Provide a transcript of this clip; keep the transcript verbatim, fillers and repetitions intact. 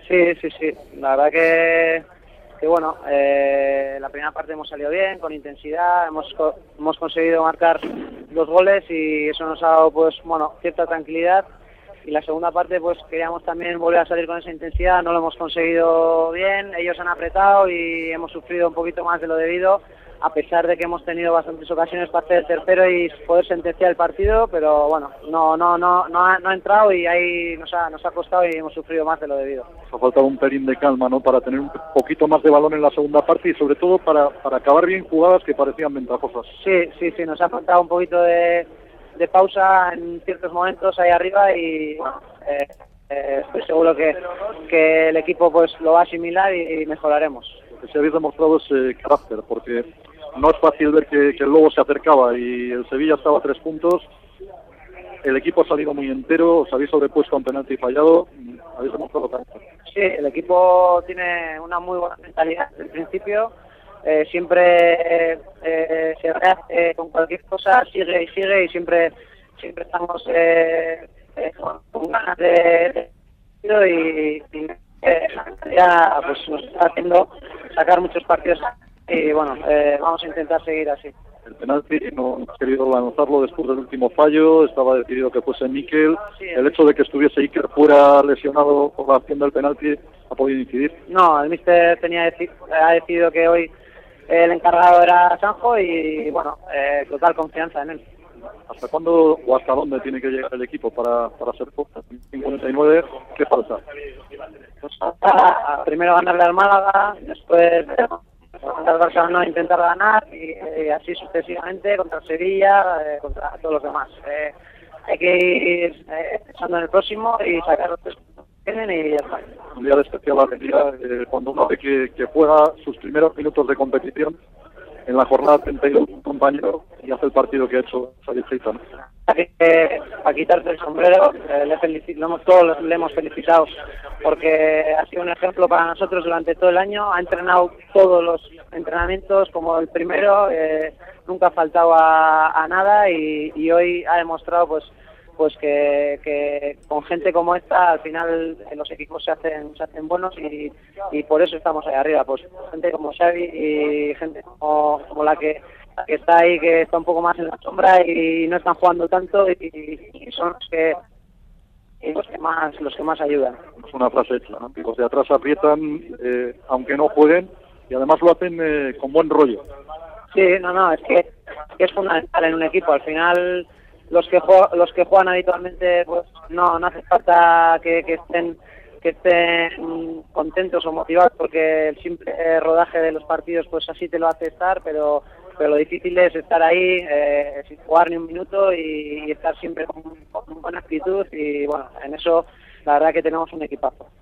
Sí, sí, sí. La verdad que, que bueno, eh, la primera parte hemos salido bien, con intensidad, hemos, co hemos conseguido marcar dos goles y eso nos ha dado, pues, bueno, cierta tranquilidad. Y la segunda parte, pues, queríamos también volver a salir con esa intensidad, no lo hemos conseguido bien, ellos han apretado y hemos sufrido un poquito más de lo debido, a pesar de que hemos tenido bastantes ocasiones para hacer el tercero y poder sentenciar el partido, pero bueno, no no no no ha, no ha entrado y ahí nos ha, nos ha costado y hemos sufrido más de lo debido. Nos ha faltado un pelín de calma, ¿no?, para tener un poquito más de balón en la segunda parte y sobre todo para, para acabar bien jugadas que parecían ventajosas. Sí, sí, sí, nos ha faltado un poquito de, de pausa en ciertos momentos ahí arriba y bueno, eh, eh, estoy seguro que, que el equipo pues lo va a asimilar y, y mejoraremos. Lo que se habéis demostrado es eh, carácter, porque no es fácil ver que, que el Lobo se acercaba y el Sevilla estaba a tres puntos. El equipo ha salido muy entero, os habéis sobrepuesto a un penalti fallado, habéis demostrado carácter. Sí, el equipo tiene una muy buena mentalidad desde el principio, eh, siempre eh, eh, se rehace con cualquier cosa, sigue y sigue y siempre siempre estamos eh, eh, con, con ganas de, de y, y eh, la mentalidad pues nos está haciendo sacar muchos partidos y bueno, eh, vamos a intentar seguir así. El penalti no has querido lanzarlo después del último fallo, estaba decidido que fuese Mikel. Sí, el hecho de que estuviese Iker fuera lesionado por la acción del penalti ha podido incidir. No, el míster tenía deci ha decidido que hoy el encargado era Sanjo y bueno, eh, total confianza en él. ¿Hasta cuándo o hasta dónde tiene que llegar el equipo para, para ser fuerte? cincuenta y nueve, ¿qué falta? Pues falta primero ganarle al Málaga, después contra el Barcelona intentar ganar y, y así sucesivamente contra el Sevilla, eh, contra todos los demás. Eh, hay que ir eh, pensando en el próximo y sacar los tres que vienen y ya está. Un día de especial alegría eh, cuando uno ve que, que juega sus primeros minutos de competición en la jornada treinta y dos un compañero y hace el partido que ha hecho Xavi Cheita, ¿no? Eh, a quitarte el sombrero, eh, le felicito, lo hemos, todos le hemos felicitado porque ha sido un ejemplo para nosotros durante todo el año, ha entrenado todos los entrenamientos como el primero, eh, nunca ha faltado a, a nada y, y hoy ha demostrado pues pues que, que con gente como esta al final los equipos se hacen se hacen buenos y, y por eso estamos ahí arriba, pues gente como Xavi y gente como, como la que que está ahí, que está un poco más en la sombra y no están jugando tanto y, y son los que y los que más los que más ayudan. Es una frase hecha, ¿no? Los de atrás aprietan eh, aunque no jueguen y además lo hacen eh, con buen rollo. Sí, no, no, es que, que es fundamental en un equipo. Al final los que juegan, los que juegan habitualmente pues no no hace falta que, que estén que estén contentos o motivados porque el simple rodaje de los partidos pues así te lo hace estar, pero pero lo difícil es estar ahí eh, sin jugar ni un minuto y, y estar siempre con, con buena actitud y bueno, en eso la verdad que tenemos un equipazo.